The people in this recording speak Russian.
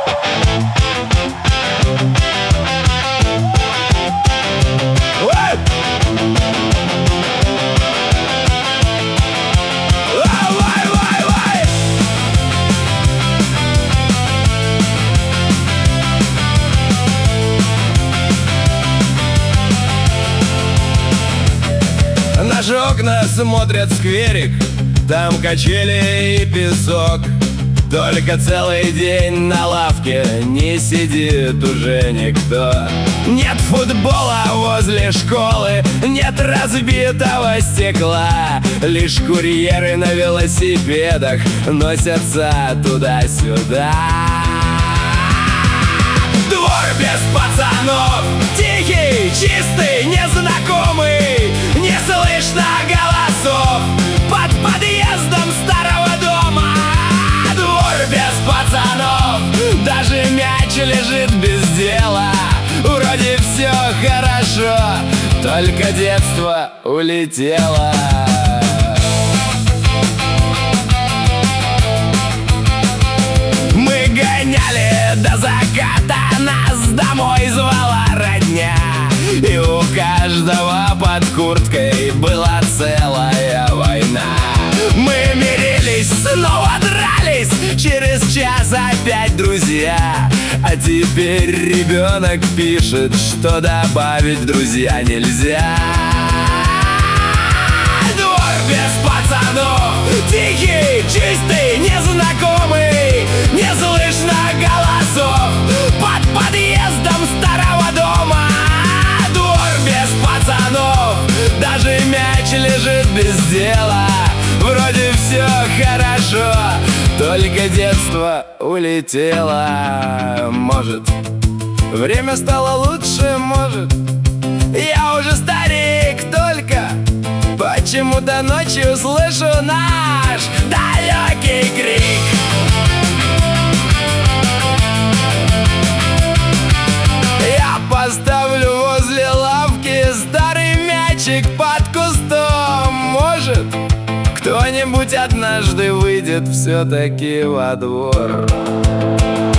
Наши окна смотрят в скверик, там качели и песок. Только целый день на лавке не сидит уже никто. Нет футбола возле школы, нет разбитого стекла. Лишь курьеры на велосипедах носятся туда-сюда. Двор без пацанов, тихий, чистый, незнакомый. Не слышно голосов под подъездом старого дома. Двор без пацанов, даже мяч лежит без дела. Вроде все хорошо, только детство улетело. Мы гоняли до заката, нас домой звала родня. И у каждого под курткой была целая война. Мы мирились, снова дрались, через час опять друзья. А теперь ребенок пишет, что добавить в друзья нельзя. Двор без пацанов, тихий, чистый, незнакомый. Не слышно голосов под подъездом старого дома. Даже мяч лежит без дела. Вроде все хорошо, только детство улетело. Может, время стало лучше, может. Я уже старик, только почему-то ночью слышу наш далекий крик. Я поставлю возле лавки старый мячик под кустом. Может, кто-нибудь однажды выйдет все-таки во двор.